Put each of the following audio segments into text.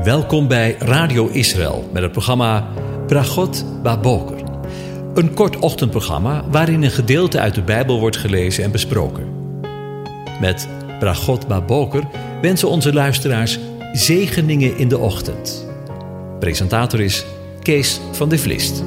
Welkom bij Radio Israël met het programma Brachot Baboker. Een kort ochtendprogramma waarin een gedeelte uit de Bijbel wordt gelezen en besproken. Met Brachot Baboker wensen onze luisteraars zegeningen in de ochtend. Presentator is Kees van de Vlist.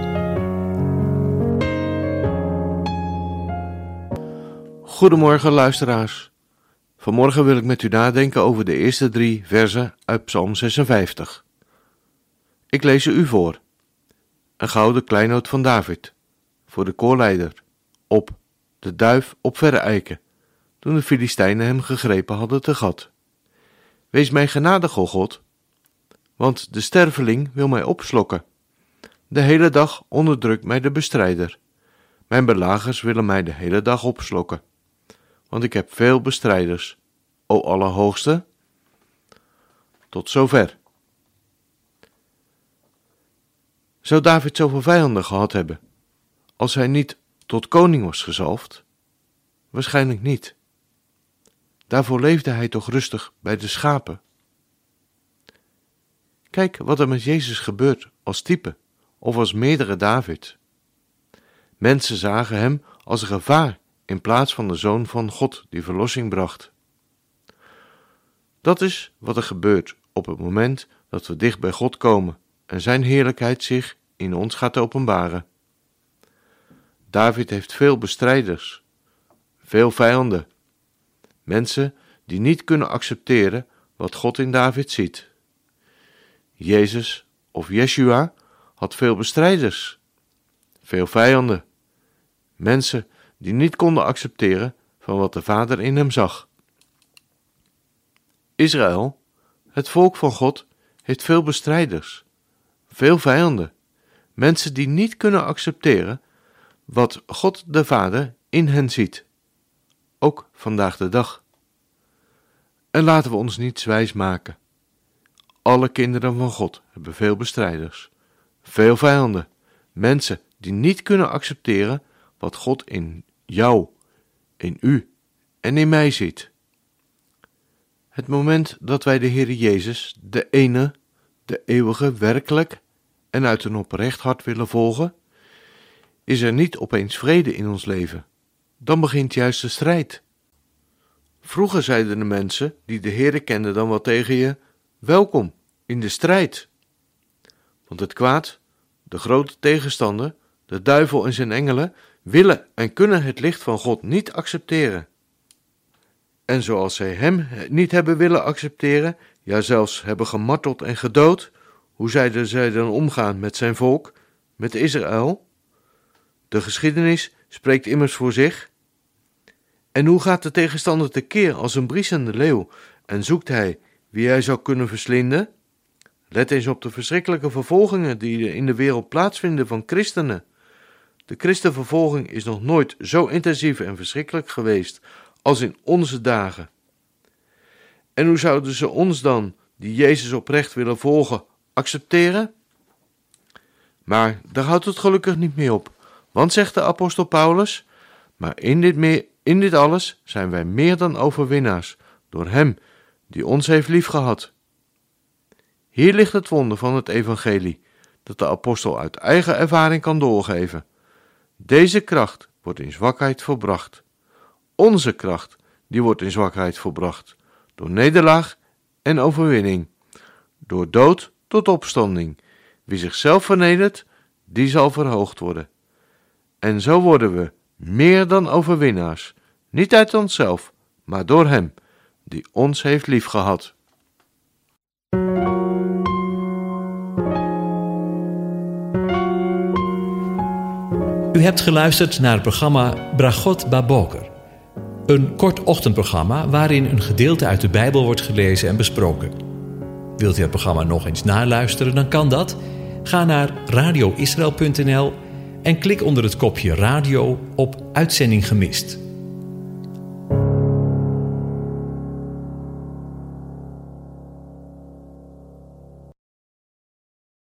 Goedemorgen luisteraars. Vanmorgen wil ik met u nadenken over de eerste 3 versen uit Psalm 56. Ik lees ze u voor. Een gouden kleinoot van David, voor de koorleider, op de duif op verre eiken, toen de Filistijnen hem gegrepen hadden te gat. Wees mij genadig, o God, want de sterveling wil mij opslokken. De hele dag onderdrukt mij de bestrijder. Mijn belagers willen mij de hele dag opslokken. Want ik heb veel bestrijders, o Allerhoogste. Tot zover. Zou David zoveel vijanden gehad hebben, als hij niet tot koning was gezalfd? Waarschijnlijk niet. Daarvoor leefde hij toch rustig bij de schapen. Kijk wat er met Jezus gebeurt als type, of als meerdere David. Mensen zagen hem als een gevaar, in plaats van de Zoon van God die verlossing bracht. Dat is wat er gebeurt op het moment dat we dicht bij God komen en zijn heerlijkheid zich in ons gaat openbaren. David heeft veel bestrijders, veel vijanden, mensen die niet kunnen accepteren wat God in David ziet. Jezus of Yeshua had veel bestrijders, veel vijanden, mensen die niet konden accepteren van wat de Vader in hem zag. Israël, het volk van God, heeft veel bestrijders, veel vijanden, mensen die niet kunnen accepteren wat God de Vader in hen ziet, ook vandaag de dag. En laten we ons niets wijs maken. Alle kinderen van God hebben veel bestrijders, veel vijanden, mensen die niet kunnen accepteren wat God in jou, in u en in mij ziet. Het moment dat wij de Heer Jezus, de ene, de eeuwige, werkelijk en uit een oprecht hart willen volgen, is er niet opeens vrede in ons leven. Dan begint juist de strijd. Vroeger zeiden de mensen die de Heer kenden dan wel tegen je: welkom in de strijd. Want het kwaad, de grote tegenstander, de duivel en zijn engelen, willen en kunnen het licht van God niet accepteren. En zoals zij hem niet hebben willen accepteren, ja zelfs hebben gemarteld en gedood, hoe zouden zij dan omgaan met zijn volk, met Israël? De geschiedenis spreekt immers voor zich. En hoe gaat de tegenstander tekeer als een briesende leeuw en zoekt hij wie hij zou kunnen verslinden? Let eens op de verschrikkelijke vervolgingen die er in de wereld plaatsvinden van christenen. De christenvervolging is nog nooit zo intensief en verschrikkelijk geweest als in onze dagen. En hoe zouden ze ons dan, die Jezus oprecht willen volgen, accepteren? Maar daar houdt het gelukkig niet mee op, want zegt de apostel Paulus: maar in dit alles zijn wij meer dan overwinnaars, door hem die ons heeft liefgehad. Hier ligt het wonder van het evangelie, dat de apostel uit eigen ervaring kan doorgeven. Deze kracht wordt in zwakheid volbracht. Onze kracht, die wordt in zwakheid volbracht. Door nederlaag en overwinning. Door dood tot opstanding. Wie zichzelf vernedert, die zal verhoogd worden. En zo worden we meer dan overwinnaars. Niet uit onszelf, maar door hem, die ons heeft liefgehad. U hebt geluisterd naar het programma Brachot Baboker. Een kort ochtendprogramma waarin een gedeelte uit de Bijbel wordt gelezen en besproken. Wilt u het programma nog eens naluisteren, dan kan dat. Ga naar radioisrael.nl en klik onder het kopje radio op Uitzending gemist.